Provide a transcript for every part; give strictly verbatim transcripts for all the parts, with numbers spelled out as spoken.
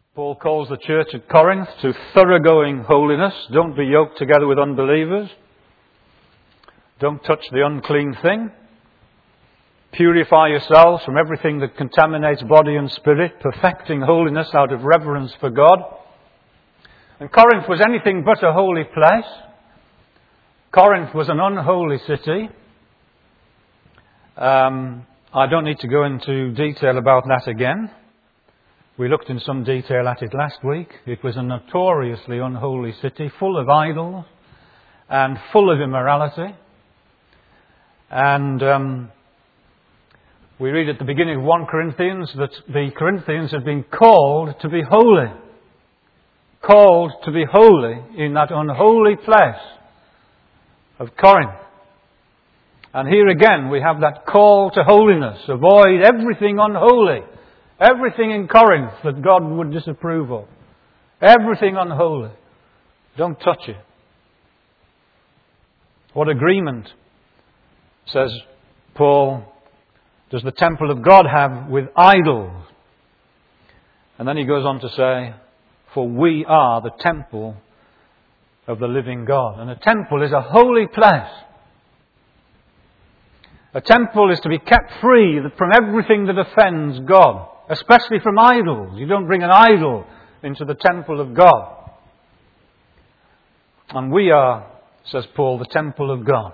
Paul calls the church at Corinth to thoroughgoing holiness. Don't be yoked together with unbelievers. Don't touch the unclean thing. Purify yourselves from everything that contaminates body and spirit, perfecting holiness out of reverence for God. And Corinth was anything but a holy place. Corinth was an unholy city. Um, I don't need to go into detail about that again. We looked in some detail at it last week. It was a notoriously unholy city, full of idols and full of immorality. And um, we read at the beginning of First Corinthians that the Corinthians had been called to be holy. Called to be holy in that unholy place of Corinth. And here again we have that call to holiness. Avoid everything unholy. Everything in Corinth that God would disapprove of. Everything unholy. Don't touch it. What agreement, says Paul, does the temple of God have with idols? And then he goes on to say, for we are the temple of the living God. And a temple is a holy place. A temple is to be kept free from everything that offends God. Especially from idols. You don't bring an idol into the temple of God. And we are, says Paul, the temple of God.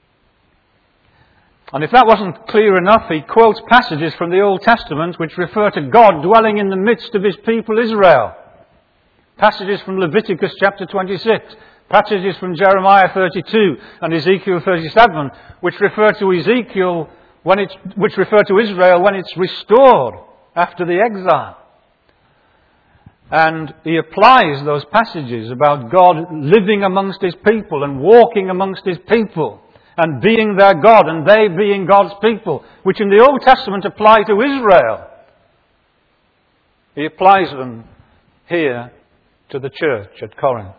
And if that wasn't clear enough, he quotes passages from the Old Testament which refer to God dwelling in the midst of his people Israel. Passages from Leviticus chapter twenty-six. Passages from Jeremiah thirty-two and Ezekiel thirty-seven, which refer to Ezekiel when it's, which refer to Israel when it's restored after the exile. And he applies those passages about God living amongst his people and walking amongst his people and being their God and they being God's people, which in the Old Testament apply to Israel. He applies them here to the church at Corinth.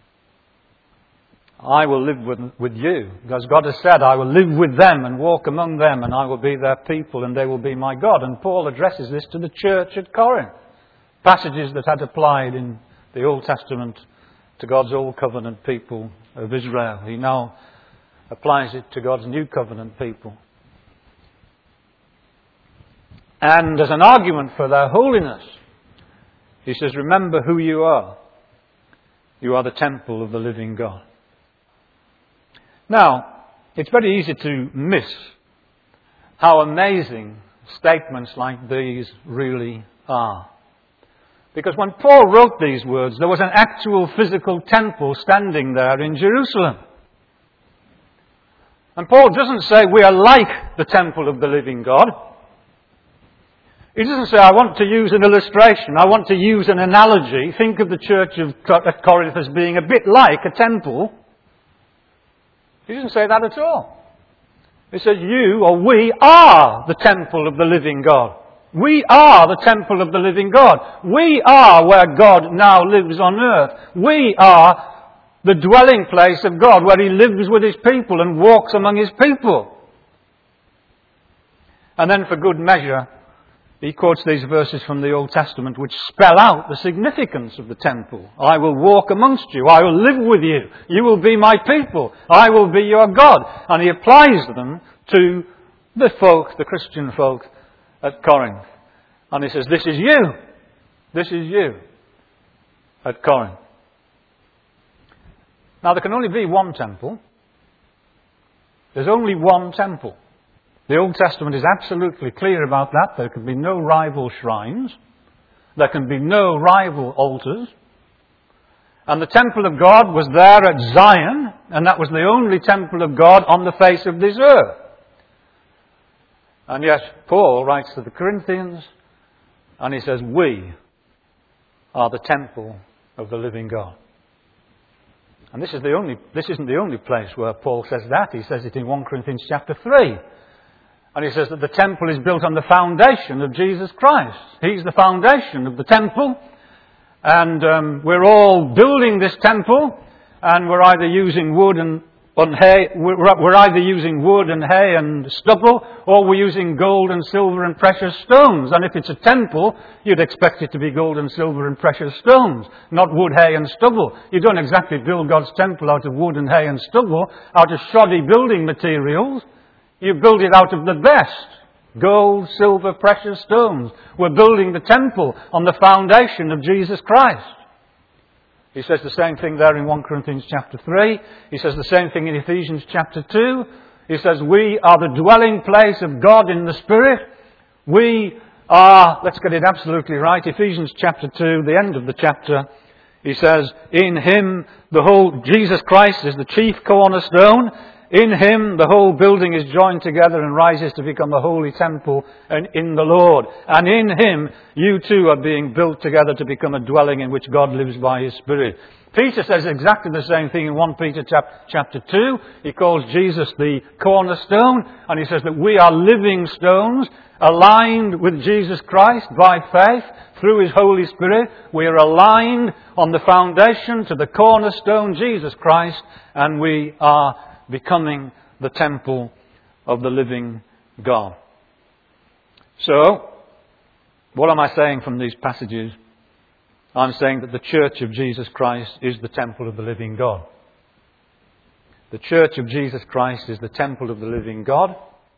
I will live with, with you. Because God has said, I will live with them and walk among them and I will be their people and they will be my God. And Paul addresses this to the church at Corinth. Passages that had applied in the Old Testament to God's Old Covenant people of Israel. He now applies it to God's New Covenant people. And as an argument for their holiness, he says, remember who you are. You are the temple of the living God. Now, it's very easy to miss how amazing statements like these really are. Because when Paul wrote these words, there was an actual physical temple standing there in Jerusalem. And Paul doesn't say we are like the temple of the living God. He doesn't say, I want to use an illustration, I want to use an analogy. Think of the church of at Corinth as being a bit like a temple. He doesn't say that at all. He says, you or we are the temple of the living God. We are the temple of the living God. We are where God now lives on earth. We are the dwelling place of God, where he lives with his people and walks among his people. And then for good measure, he quotes these verses from the Old Testament which spell out the significance of the temple. I will walk amongst you. I will live with you. You will be my people. I will be your God. And he applies them to the folk, the Christian folk at Corinth. And he says, this is you. This is you at Corinth. Now there can only be one temple. There's only one temple. The Old Testament is absolutely clear about that. There can be no rival shrines. There can be no rival altars. And the temple of God was there at Zion, and that was the only temple of God on the face of this earth. And yet Paul writes to the Corinthians, and he says, we are the temple of the living God. And this is the only, this isn't the only place where Paul says that. He says it in First Corinthians chapter three. And he says that the temple is built on the foundation of Jesus Christ. He's the foundation of the temple. And um, we're all building this temple. And we're either using wood and on hay, we're either using wood and hay and stubble, or we're using gold and silver and precious stones. And if it's a temple, you'd expect it to be gold and silver and precious stones, not wood, hay and stubble. You don't exactly build God's temple out of wood and hay and stubble, out of shoddy building materials. You build it out of the best. Gold, silver, precious stones. We're building the temple on the foundation of Jesus Christ. He says the same thing there in First Corinthians chapter three. He says the same thing in Ephesians chapter two. He says we are the dwelling place of God in the Spirit. We are, let's get it absolutely right, Ephesians chapter two, the end of the chapter. He says, in Him the whole, Jesus Christ is the chief cornerstone. In Him the whole building is joined together and rises to become a holy temple and in the Lord. And in Him you too are being built together to become a dwelling in which God lives by His Spirit. Peter says exactly the same thing in First Peter chapter two. He calls Jesus the cornerstone, and he says that we are living stones aligned with Jesus Christ by faith through His Holy Spirit. We are aligned on the foundation to the cornerstone, Jesus Christ, and we are becoming the temple of the living God. So, what am I saying from these passages? I'm saying that the church of Jesus Christ is the temple of the living God. The church of Jesus Christ is the temple of the living God.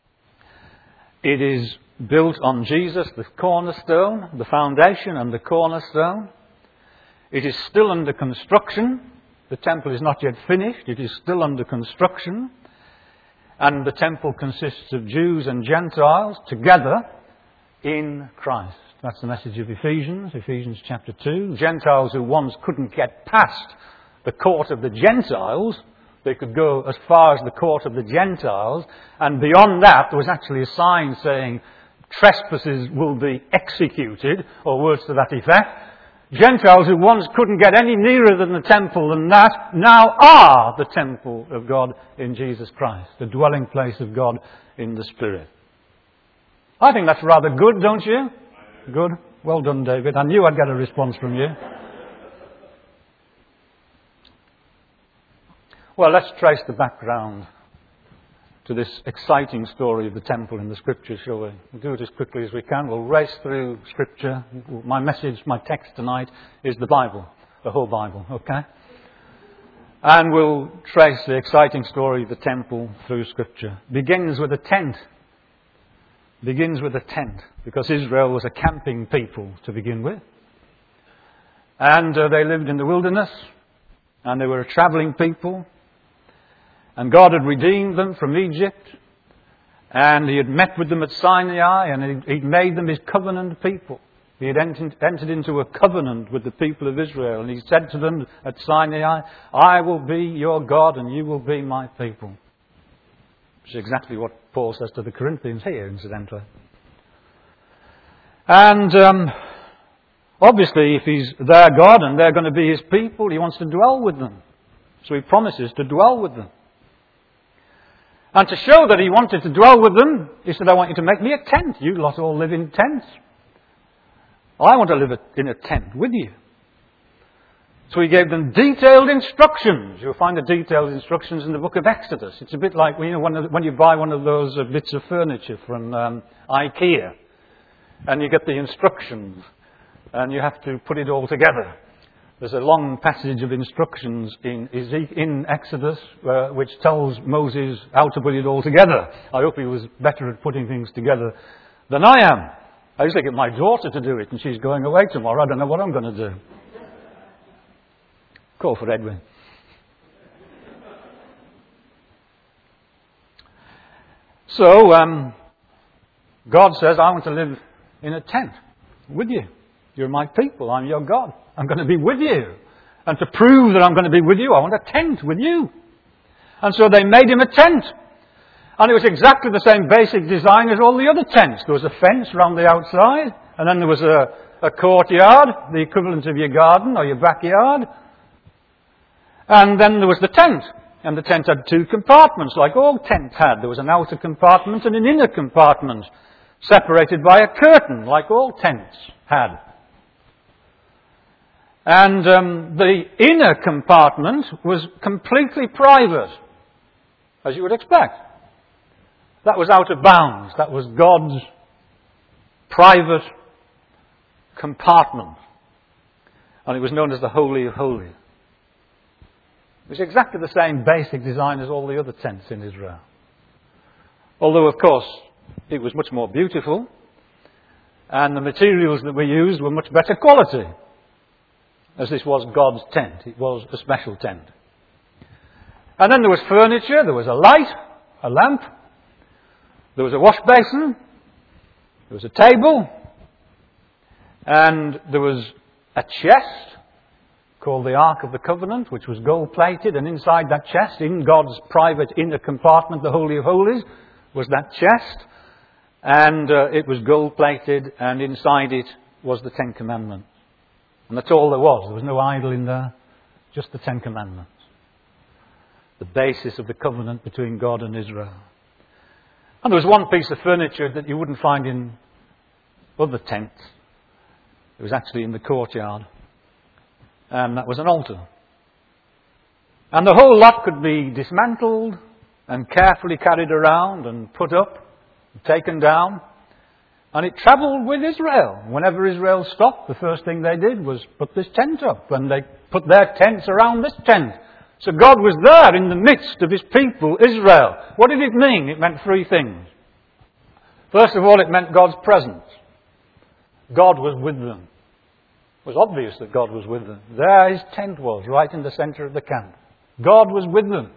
It is built on Jesus, the cornerstone, the foundation and the cornerstone. It is still under construction. The temple is not yet finished. It is still under construction. And the temple consists of Jews and Gentiles together in Christ. That's the message of Ephesians, Ephesians chapter two. Gentiles who once couldn't get past the court of the Gentiles. They could go as far as the court of the Gentiles. And beyond that, there was actually a sign saying, trespassers will be executed, or words to that effect. Gentiles who once couldn't get any nearer than the temple than that, now are the temple of God in Jesus Christ, the dwelling place of God in the Spirit. I think that's rather good, don't you? Good. Well done, David. I knew I'd get a response from you. Well, let's trace the background to this exciting story of the temple in the Scriptures, shall we? We'll do it as quickly as we can. We'll race through Scripture. My message, my text tonight is the Bible, the whole Bible, okay? And we'll trace the exciting story of the temple through Scripture. Begins with a tent. Begins with a tent, because Israel was a camping people to begin with. And uh, they lived in the wilderness, and they were a travelling people. And God had redeemed them from Egypt, and He had met with them at Sinai, and He'd made them His covenant people. He had entered into a covenant with the people of Israel, and He said to them at Sinai, I will be your God, and you will be my people. Which is exactly what Paul says to the Corinthians here, incidentally. And um, obviously, if He's their God and they're going to be His people, He wants to dwell with them. So He promises to dwell with them. And to show that He wanted to dwell with them, He said, I want you to make me a tent. You lot all live in tents. I want to live in a tent with you. So He gave them detailed instructions. You'll find the detailed instructions in the book of Exodus. It's a bit like, you know, when you buy one of those bits of furniture from um, IKEA, and you get the instructions, and you have to put it all together. There's a long passage of instructions in, in Exodus uh, which tells Moses how to put it all together. I hope he was better at putting things together than I am. I usually get my daughter to do it, and she's going away tomorrow. I don't know what I'm going to do. Call for Edwin. So, um, God says, I want to live in a tent with you. You're my people. I'm your God. I'm going to be with you. And to prove that I'm going to be with you, I want a tent with you. And so they made him a tent. And it was exactly the same basic design as all the other tents. There was a fence around the outside. And then there was a, a courtyard, the equivalent of your garden or your backyard. And then there was the tent. And the tent had two compartments, like all tents had. There was an outer compartment and an inner compartment, separated by a curtain, like all tents had. And um, the inner compartment was completely private. as you would expect. That was out of bounds. That was God's private compartment. And it was known as the Holy of Holies. It was exactly the same basic design as all the other tents in Israel. Although, of course, it was much more beautiful, and the materials that were used were much better quality, as this was God's tent. It was a special tent. And then there was furniture, there was a light, a lamp, there was a wash basin, there was a table, and there was a chest called the Ark of the Covenant, which was gold-plated, and inside that chest, in God's private inner compartment, the Holy of Holies, was that chest, and uh, it was gold-plated, and inside it was the Ten Commandments. And that's all there was. There was no idol in there, just the Ten Commandments. The basis of the covenant between God and Israel. And there was one piece of furniture that you wouldn't find in other tents. It was actually in the courtyard. And that was an altar. And the whole lot could be dismantled and carefully carried around and put up, and taken down. And it travelled with Israel. Whenever Israel stopped, the first thing they did was put this tent up. And they put their tents around this tent. So God was there in the midst of his people, Israel. What did it mean? It meant three things. First of all, it meant God's presence. God was with them. It was obvious that God was with them. There his tent was, right in the centre of the camp. God was with them.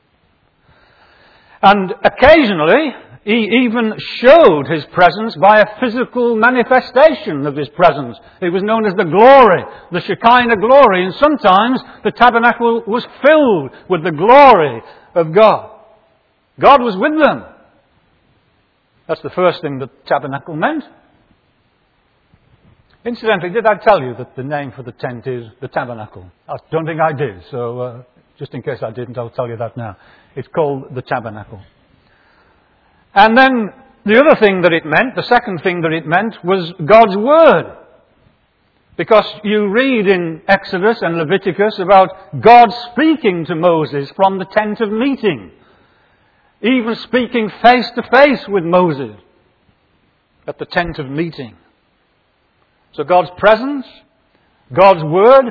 And occasionally, he even showed his presence by a physical manifestation of his presence. It was known as the glory, the Shekinah glory. And sometimes the tabernacle was filled with the glory of God. God was with them. That's the first thing the tabernacle meant. Incidentally, did I tell you that the name for the tent is the tabernacle? I don't think I did, so uh, just in case I didn't, I'll tell you that now. It's called the tabernacle. And then the other thing that it meant, the second thing that it meant, was God's Word. Because you read in Exodus and Leviticus about God speaking to Moses from the tent of meeting. Even speaking face to face with Moses at the tent of meeting. So God's presence, God's Word.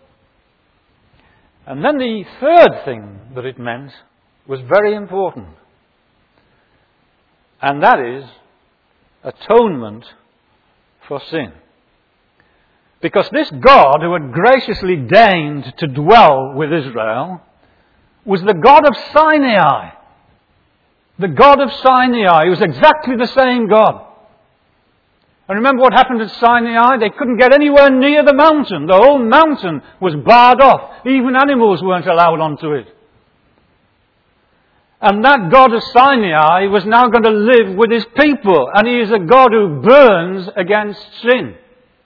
And then the third thing that it meant was very important. And that is atonement for sin. Because this God who had graciously deigned to dwell with Israel was the God of Sinai. The God of Sinai. He was exactly the same God. And remember what happened at Sinai? They couldn't get anywhere near the mountain. The whole mountain was barred off. Even animals weren't allowed onto it. And that God of Sinai was now going to live with his people. And he is a God who burns against sin.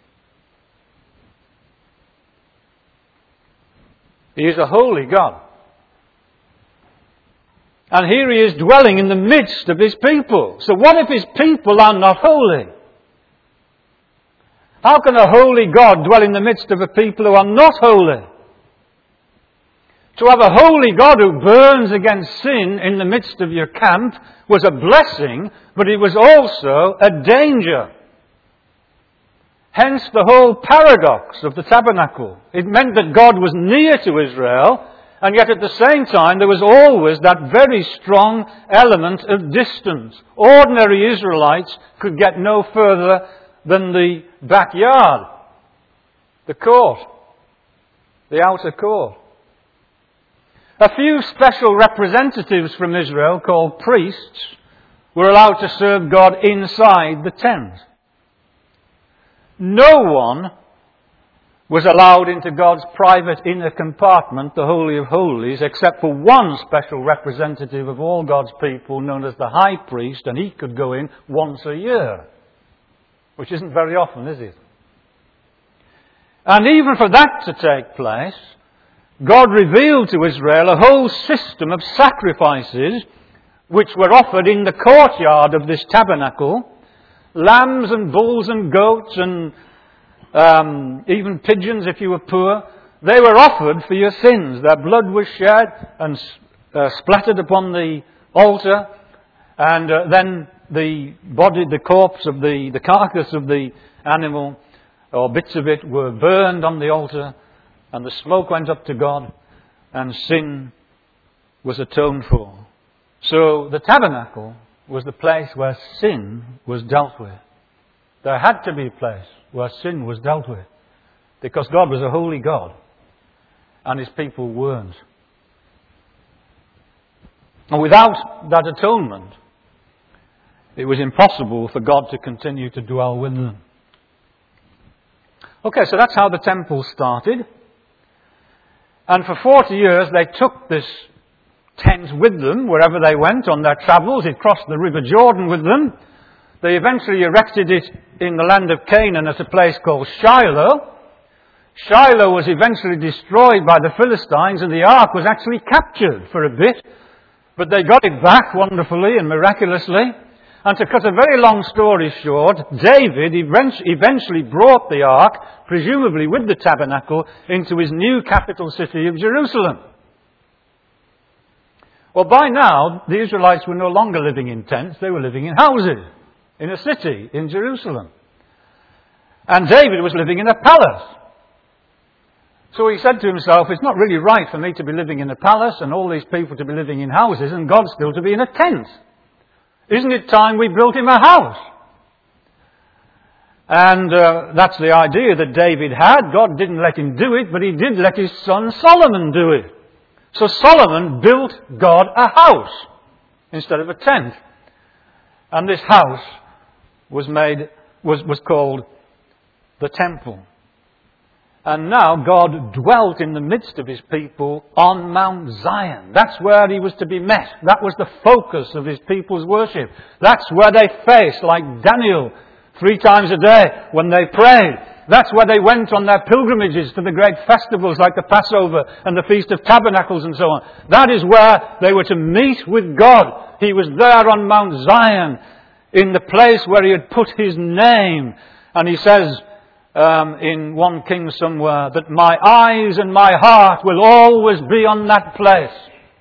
He is a holy God. And here he is dwelling in the midst of his people. So what if his people are not holy? How can a holy God dwell in the midst of a people who are not holy? To have a holy God who burns against sin in the midst of your camp was a blessing, but it was also a danger. Hence the whole paradox of the tabernacle. It meant that God was near to Israel, and yet at the same time there was always that very strong element of distance. Ordinary Israelites could get no further than the backyard, the court, the outer court. A few special representatives from Israel, called priests, were allowed to serve God inside the tent. No one was allowed into God's private inner compartment, the Holy of Holies, except for one special representative of all God's people, known as the high priest, and he could go in once a year. Which isn't very often, is it? And even for that to take place, God revealed to Israel a whole system of sacrifices which were offered in the courtyard of this tabernacle. Lambs and bulls and goats and um, even pigeons if you were poor. They were offered for your sins. Their blood was shed and uh, splattered upon the altar, and uh, then the body, the corpse of the, the carcass of the animal, or bits of it, were burned on the altar, and the smoke went up to God, and sin was atoned for. So the tabernacle was the place where sin was dealt with. There had to be a place where sin was dealt with, because God was a holy God, and His people weren't. And without that atonement, it was impossible for God to continue to dwell with them. Okay, so that's how the temple started. And for forty years they took this tent with them wherever they went on their travels. It crossed the River Jordan with them. They eventually erected it in the land of Canaan at a place called Shiloh. Shiloh was eventually destroyed by the Philistines, and the ark was actually captured for a bit. But they got it back wonderfully and miraculously. And to cut a very long story short, David eventually brought the ark, presumably with the tabernacle, into his new capital city of Jerusalem. Well, by now, the Israelites were no longer living in tents. They were living in houses, in a city, in Jerusalem. And David was living in a palace. So he said to himself, it's not really right for me to be living in a palace and all these people to be living in houses and God still to be in a tent. Isn't it time we built him a house? And uh, that's the idea that David had. God didn't let him do it, but he did let his son Solomon do it. So Solomon built God a house instead of a tent. And this house was made, was, was called the temple. And now God dwelt in the midst of his people on Mount Zion. That's where he was to be met. That was the focus of his people's worship. That's where they faced, like Daniel, three times a day when they prayed. That's where they went on their pilgrimages to the great festivals like the Passover and the Feast of Tabernacles and so on. That is where they were to meet with God. He was there on Mount Zion, in the place where he had put his name. And he says, Um, in one King somewhere, that my eyes and my heart will always be on that place.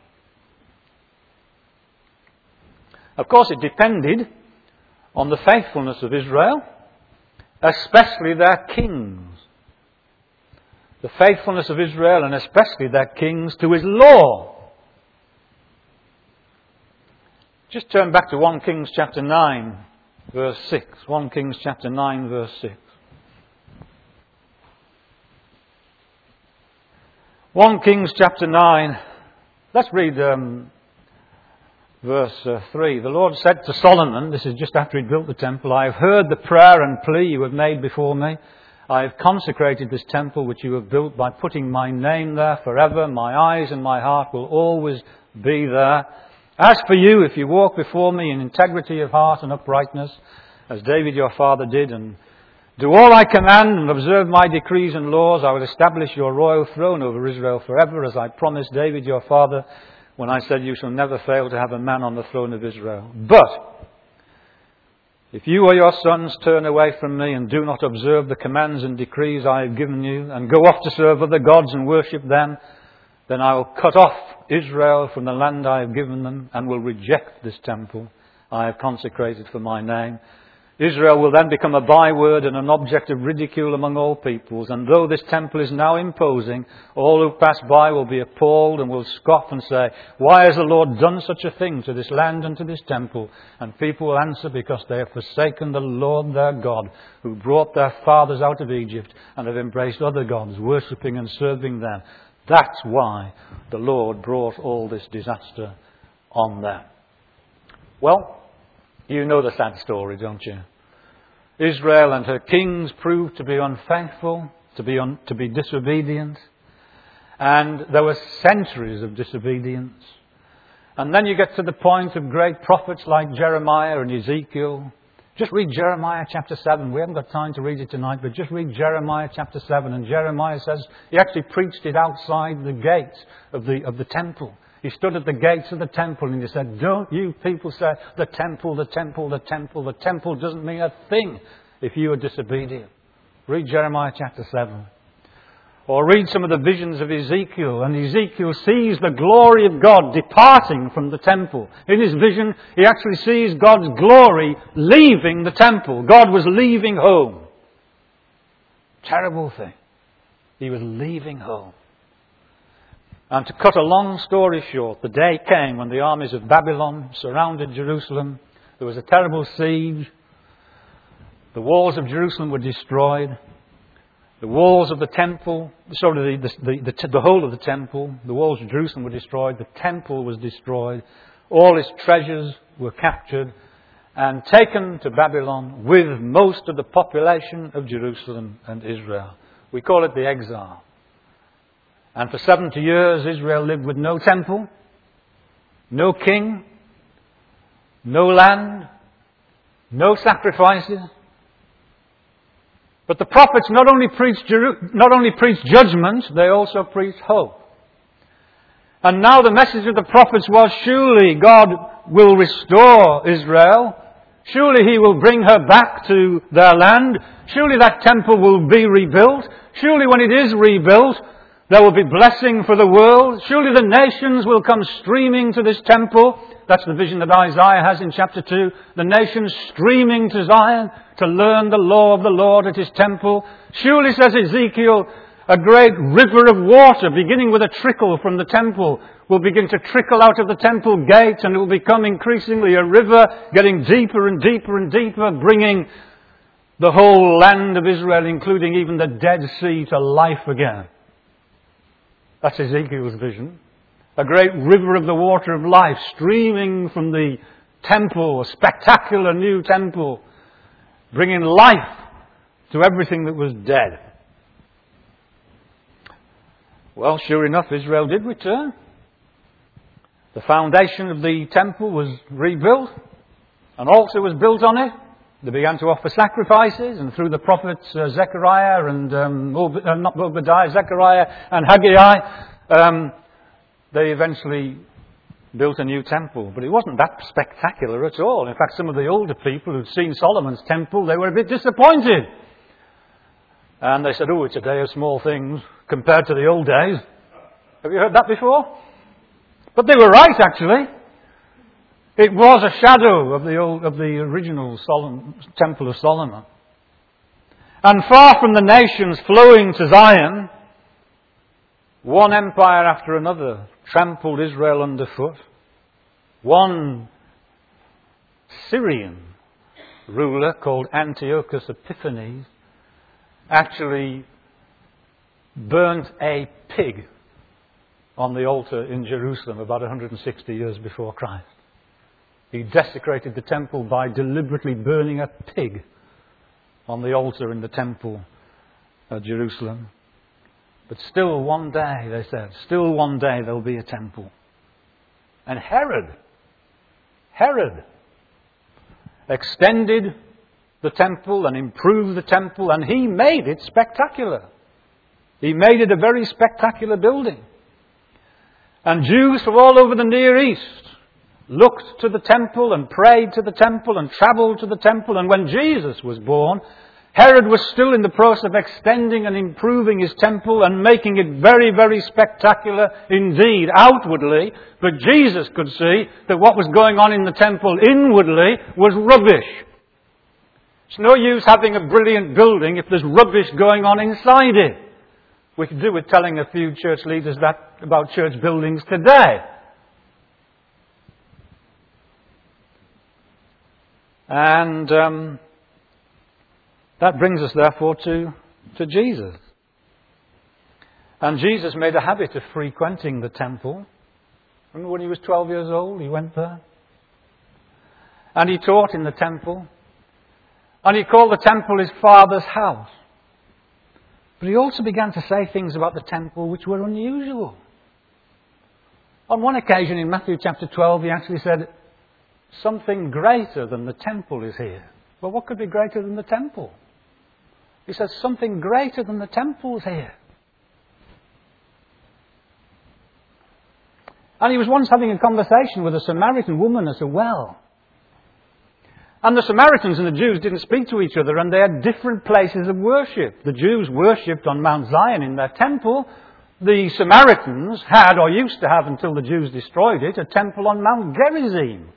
Of course, it depended on the faithfulness of Israel, especially their kings. The faithfulness of Israel and especially their kings to his law. Just turn back to First Kings chapter nine, verse six. First Kings chapter nine, verse six. First Kings chapter nine, let's read um, verse uh, three. The Lord said to Solomon, this is just after he'd built the temple, I have heard the prayer and plea you have made before me. I have consecrated this temple which you have built by putting my name there forever. My eyes and my heart will always be there. As for you, if you walk before me in integrity of heart and uprightness, as David your father did, and do all I command and observe my decrees and laws, I will establish your royal throne over Israel forever, as I promised David your father when I said you shall never fail to have a man on the throne of Israel. But if you or your sons turn away from me and do not observe the commands and decrees I have given you, and go off to serve other gods and worship them, then I will cut off Israel from the land I have given them, and will reject this temple I have consecrated for my name. Israel will then become a byword and an object of ridicule among all peoples. And though this temple is now imposing, all who pass by will be appalled and will scoff and say, why has the Lord done such a thing to this land and to this temple? And people will answer, because they have forsaken the Lord their God, who brought their fathers out of Egypt, and have embraced other gods, worshipping and serving them. That's why the Lord brought all this disaster on them. Well, you know the sad story, don't you? Israel and her kings proved to be unfaithful, to be un, to be disobedient. And there were centuries of disobedience. And then you get to the point of great prophets like Jeremiah and Ezekiel. Just read Jeremiah chapter seven. We haven't got time to read it tonight, but just read Jeremiah chapter seven. And Jeremiah says he actually preached it outside the gates of the of the temple. He stood at the gates of the temple and he said, don't you people say, the temple, the temple, the temple. The temple doesn't mean a thing if you are disobedient. Read Jeremiah chapter seven. Or read some of the visions of Ezekiel, and Ezekiel sees the glory of God departing from the temple. In his vision, he actually sees God's glory leaving the temple. God was leaving home. Terrible thing. He was leaving home. And to cut a long story short, the day came when the armies of Babylon surrounded Jerusalem. There was a terrible siege. The walls of Jerusalem were destroyed. The walls of the temple, sorry, the, the, the, the whole of the temple, the walls of Jerusalem were destroyed. The temple was destroyed. All its treasures were captured and taken to Babylon with most of the population of Jerusalem and Israel. We call it the exile. And for seventy years, Israel lived with no temple, no king, no land, no sacrifices. But the prophets not only preached, not only preached judgment, they also preached hope. And now the message of the prophets was, surely God will restore Israel. Surely He will bring her back to their land. Surely that temple will be rebuilt. Surely when it is rebuilt, there will be blessing for the world. Surely the nations will come streaming to this temple. That's the vision that Isaiah has in chapter two. The nations streaming to Zion to learn the law of the Lord at His temple. Surely, says Ezekiel, a great river of water, beginning with a trickle from the temple, will begin to trickle out of the temple gate, and it will become increasingly a river, getting deeper and deeper and deeper, bringing the whole land of Israel, including even the Dead Sea, to life again. That's Ezekiel's vision. A great river of the water of life streaming from the temple, a spectacular new temple, bringing life to everything that was dead. Well, sure enough, Israel did return. The foundation of the temple was rebuilt. An altar was built on it. They began to offer sacrifices, and through the prophets uh, Zechariah and, um, Ob- uh, not Obadiah, Zechariah and Haggai, um, they eventually built a new temple. But it wasn't that spectacular at all. In fact, some of the older people who'd seen Solomon's temple, they were a bit disappointed. And they said, oh, it's a day of small things compared to the old days. Have you heard that before? But they were right, actually. It was a shadow of the old, of the original Solomon, Temple of Solomon. And far from the nations flowing to Zion, one empire after another trampled Israel underfoot. One Syrian ruler called Antiochus Epiphanes actually burnt a pig on the altar in Jerusalem about one hundred sixty years before Christ. He desecrated the temple by deliberately burning a pig on the altar in the temple at Jerusalem. But still one day, they said, still one day there'll be a temple. And Herod, Herod extended the temple and improved the temple, and he made it spectacular. He made it a very spectacular building. And Jews from all over the Near East looked to the temple and prayed to the temple and travelled to the temple. And when Jesus was born, Herod was still in the process of extending and improving his temple and making it very, very spectacular indeed outwardly. But Jesus could see that what was going on in the temple inwardly was rubbish. It's no use having a brilliant building if there's rubbish going on inside it. We could do with telling a few church leaders that about church buildings today. And um, that brings us, therefore, to, to Jesus. And Jesus made a habit of frequenting the temple. Remember when he was twelve years old, he went there. And he taught in the temple. And he called the temple his Father's house. But he also began to say things about the temple which were unusual. On one occasion in Matthew chapter twelve, he actually said, something greater than the temple is here. Well, what could be greater than the temple? He says, something greater than the temple is here. And he was once having a conversation with a Samaritan woman at a well. And the Samaritans and the Jews didn't speak to each other, and they had different places of worship. The Jews worshipped on Mount Zion in their temple. The Samaritans had, or used to have until the Jews destroyed it, a temple on Mount Gerizim.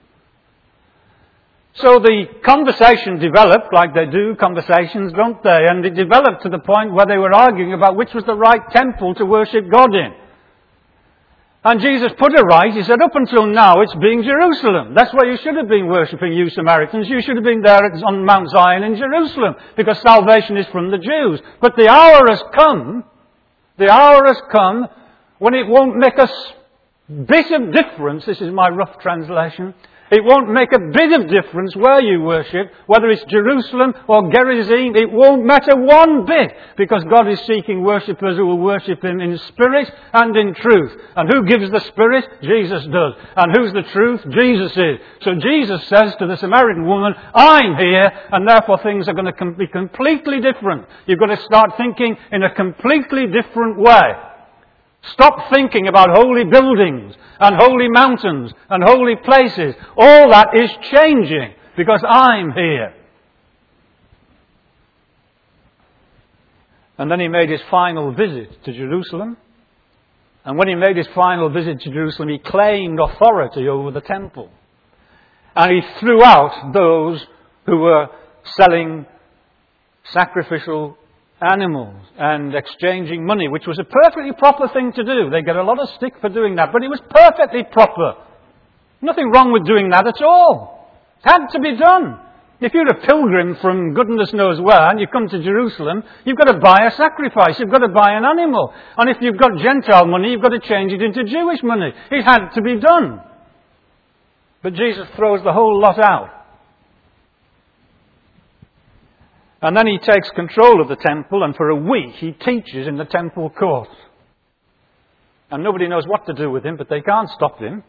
So the conversation developed, like they do conversations, don't they? And it developed to the point where they were arguing about which was the right temple to worship God in. And Jesus put it right. He said, up until now it's being Jerusalem. That's where you should have been worshipping, you Samaritans. You should have been there on Mount Zion in Jerusalem, because salvation is from the Jews. But the hour has come, the hour has come when it won't make a bit of difference. This is my rough translation. It won't make a bit of difference where you worship, whether it's Jerusalem or Gerizim. It won't matter one bit, because God is seeking worshippers who will worship Him in spirit and in truth. And who gives the spirit? Jesus does. And who's the truth? Jesus is. So Jesus says to the Samaritan woman, I'm here, and therefore things are going to be completely different. You've got to start thinking in a completely different way. Stop thinking about holy buildings and holy mountains and holy places. All that is changing because I'm here. And then he made his final visit to Jerusalem. And when he made his final visit to Jerusalem, he claimed authority over the temple. And he threw out those who were selling sacrificial animals and exchanging money, which was a perfectly proper thing to do. They get a lot of stick for doing that, but it was perfectly proper. Nothing wrong with doing that at all. It had to be done. If you're a pilgrim from goodness knows where and you come to Jerusalem, you've got to buy a sacrifice, you've got to buy an animal. And if you've got Gentile money, you've got to change it into Jewish money. It had to be done. But Jesus throws the whole lot out. And then he takes control of the temple, and for a week he teaches in the temple courts. And nobody knows what to do with him, but they can't stop him.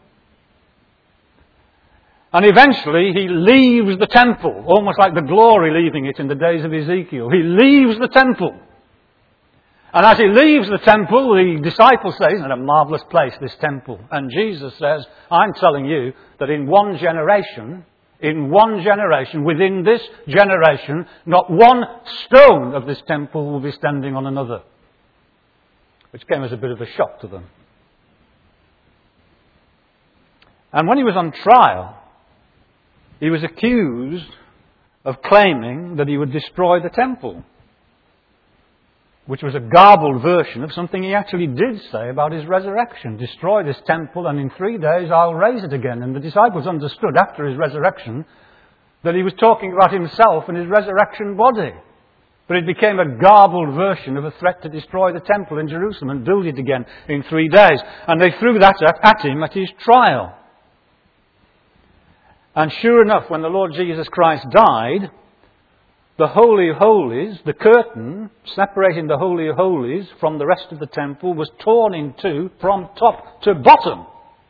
And eventually he leaves the temple, almost like the glory leaving it in the days of Ezekiel. He leaves the temple. And as he leaves the temple, the disciples say, isn't it a marvellous place, this temple? And Jesus says, I'm telling you that in one generation... In one generation, within this generation, not one stone of this temple will be standing on another. Which came as a bit of a shock to them. And when he was on trial, he was accused of claiming that he would destroy the temple. Which was a garbled version of something he actually did say about his resurrection. Destroy this temple and in three days I'll raise it again. And the disciples understood after his resurrection that he was talking about himself and his resurrection body. But it became a garbled version of a threat to destroy the temple in Jerusalem and build it again in three days. And they threw that at, at him at his trial. And sure enough, when the Lord Jesus Christ died, the Holy of Holies, the curtain separating the Holy of Holies from the rest of the temple, was torn in two from top to bottom.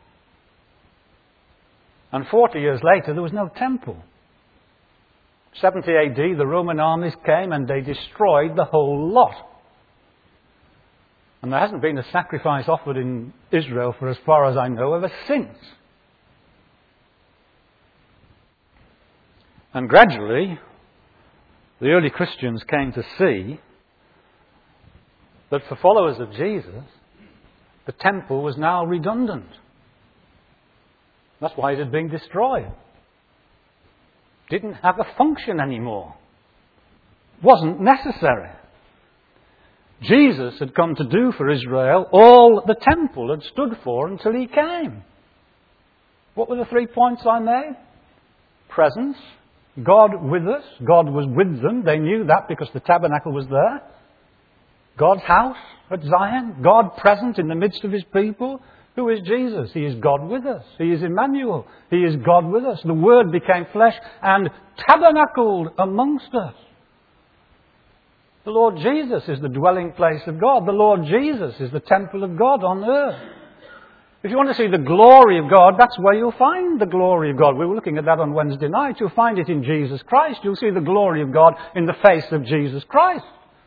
And forty years later, there was no temple. seventy A D, the Roman armies came and they destroyed the whole lot. And there hasn't been a sacrifice offered in Israel for as far as I know ever since. And gradually, the early Christians came to see that for followers of Jesus, the temple was now redundant. That's why it had been destroyed. Didn't have a function anymore. Wasn't necessary. Jesus had come to do for Israel all the temple had stood for until he came. What were the three points I made? Presence. God with us. God was with them. They knew that because the tabernacle was there. God's house at Zion. God present in the midst of his people. Who is Jesus? He is God with us. He is Emmanuel. He is God with us. The Word became flesh and tabernacled amongst us. The Lord Jesus is the dwelling place of God. The Lord Jesus is the temple of God on earth. If you want to see the glory of God, that's where you'll find the glory of God. We were looking at that on Wednesday night. You'll find it in Jesus Christ. You'll see the glory of God in the face of Jesus Christ.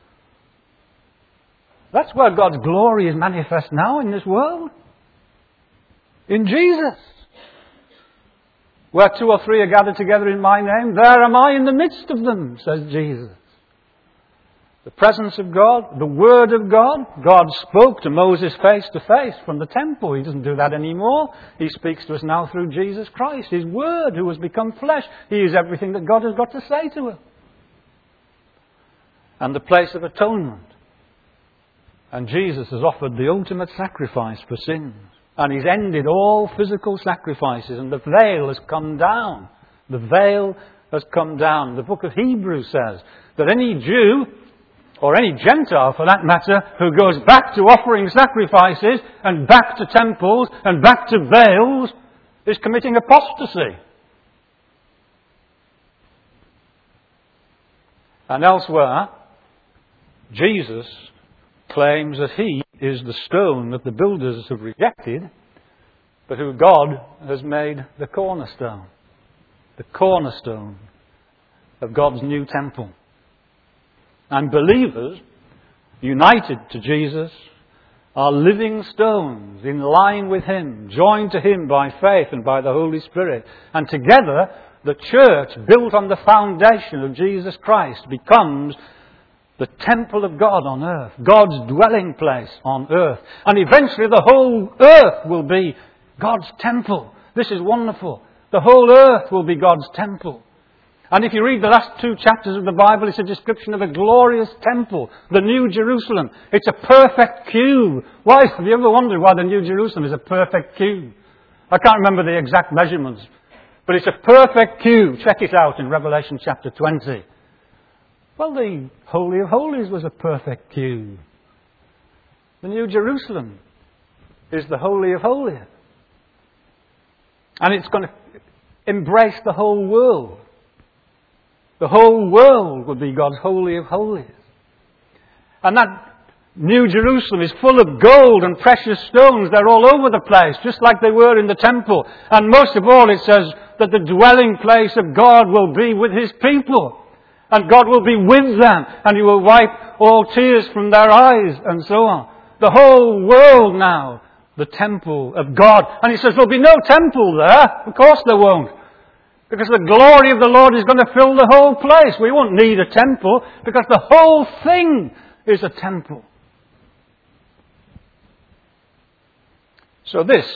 That's where God's glory is manifest now in this world. In Jesus. Where two or three are gathered together in my name, there am I in the midst of them, says Jesus. The presence of God, the Word of God. God spoke to Moses face to face from the temple. He doesn't do that anymore. He speaks to us now through Jesus Christ, His Word, who has become flesh. He is everything that God has got to say to us. And the place of atonement. And Jesus has offered the ultimate sacrifice for sins. And He's ended all physical sacrifices. And the veil has come down. The veil has come down. The book of Hebrews says that any Jew, or any Gentile for that matter, who goes back to offering sacrifices and back to temples and back to veils is committing apostasy. And elsewhere, Jesus claims that He is the stone that the builders have rejected, but who God has made the cornerstone. The cornerstone of God's new temple. And believers, united to Jesus, are living stones in line with Him, joined to Him by faith and by the Holy Spirit. And together, the church, built on the foundation of Jesus Christ, becomes the temple of God on earth, God's dwelling place on earth. And eventually the whole earth will be God's temple. This is wonderful. The whole earth will be God's temple. And if you read the last two chapters of the Bible, it's a description of a glorious temple, the New Jerusalem. It's a perfect cube. Why? Have you ever wondered why the New Jerusalem is a perfect cube? I can't remember the exact measurements, but it's a perfect cube. Check it out in Revelation chapter twenty. Well, the Holy of Holies was a perfect cube. The New Jerusalem is the Holy of Holies. And it's going to embrace the whole world. The whole world will be God's Holy of Holies. And that New Jerusalem is full of gold and precious stones. They're all over the place, just like they were in the temple. And most of all, it says that the dwelling place of God will be with His people. And God will be with them. And He will wipe all tears from their eyes and so on. The whole world now, the temple of God. And He says there'll be no temple there. Of course there won't. Because the glory of the Lord is going to fill the whole place. We won't need a temple because the whole thing is a temple. So this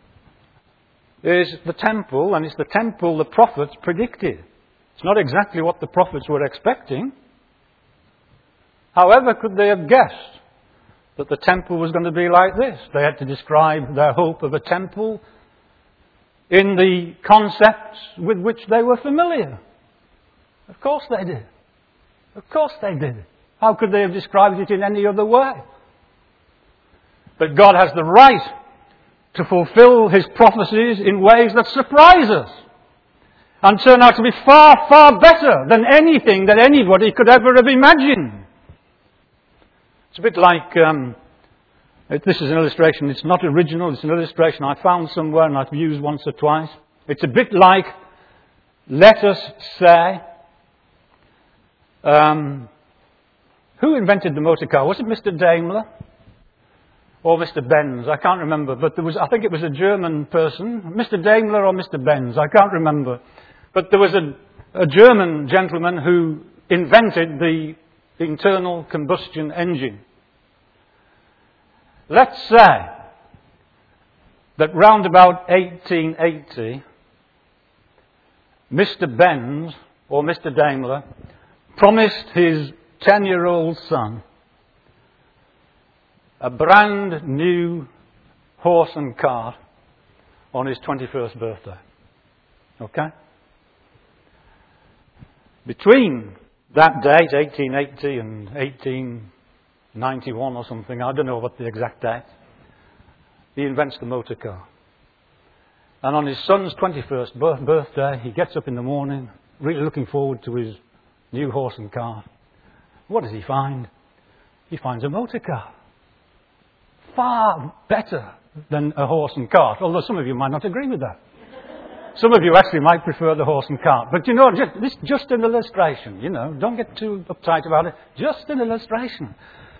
is the temple, and it's the temple the prophets predicted. It's not exactly what the prophets were expecting. However, could they have guessed that the temple was going to be like this? They had to describe their hope of a temple in the concepts with which they were familiar. Of course they did. Of course they did. How could they have described it in any other way? But God has the right to fulfill His prophecies in ways that surprise us and turn out to be far, far better than anything that anybody could ever have imagined. It's a bit like... Um, This is an illustration. It's not original. It's an illustration I found somewhere and I've used once or twice. It's a bit like, let us say, um, who invented the motor car? Was it Mister Daimler or Mister Benz? I can't remember. But there was, I think it was a German person, Mister Daimler or Mister Benz. I can't remember. But there was a, a German gentleman who invented the internal combustion engine. Let's say that round about eighteen eighty, Mister Benz or Mister Daimler promised his ten-year-old son a brand new horse and cart on his twenty-first birthday. Okay? Between that date, eighteen eighty, and eighteen ninety-one or something, I don't know what the exact date, he invents the motor car. And on his son's twenty-first birthday, he gets up in the morning, really looking forward to his new horse and cart. What does he find? He finds a motor car. Far better than a horse and cart, although some of you might not agree with that. Some of you actually might prefer the horse and cart. But you know, just, this is just an illustration, you know. Don't get too uptight about it. Just an illustration.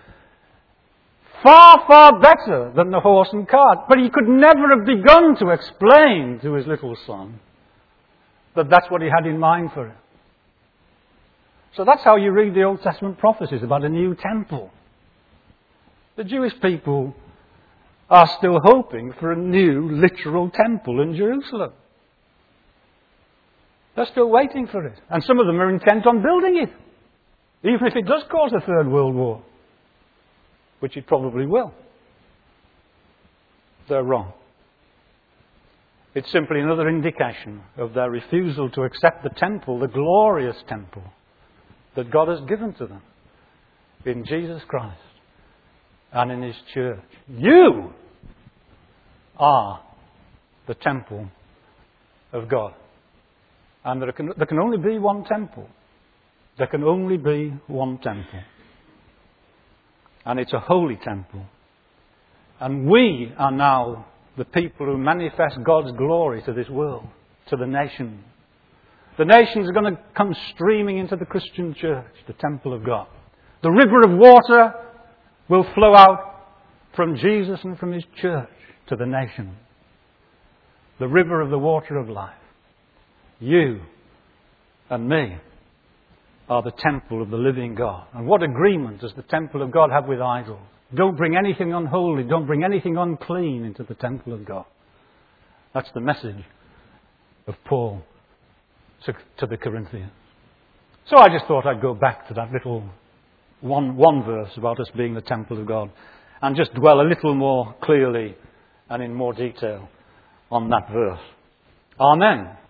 Far, far better than the horse and cart. But he could never have begun to explain to his little son that that's what he had in mind for it. So that's how you read the Old Testament prophecies about a new temple. The Jewish people are still hoping for a new literal temple in Jerusalem. They're still waiting for it. And some of them are intent on building it, even if it does cause a third world war, which it probably will. They're wrong. It's simply another indication of their refusal to accept the temple, the glorious temple, that God has given to them in Jesus Christ and in His church. You are the temple of God. And there can, there can only be one temple. There can only be one temple. And it's a holy temple. And we are now the people who manifest God's glory to this world, to the nations. The nations are going to come streaming into the Christian church, the temple of God. The river of water will flow out from Jesus and from His church to the nations. The river of the water of life. You and me are the temple of the living God. And what agreement does the temple of God have with idols? Don't bring anything unholy, don't bring anything unclean into the temple of God. That's the message of Paul to, to the Corinthians. So I just thought I'd go back to that little one, one verse about us being the temple of God and just dwell a little more clearly and in more detail on that verse. Amen.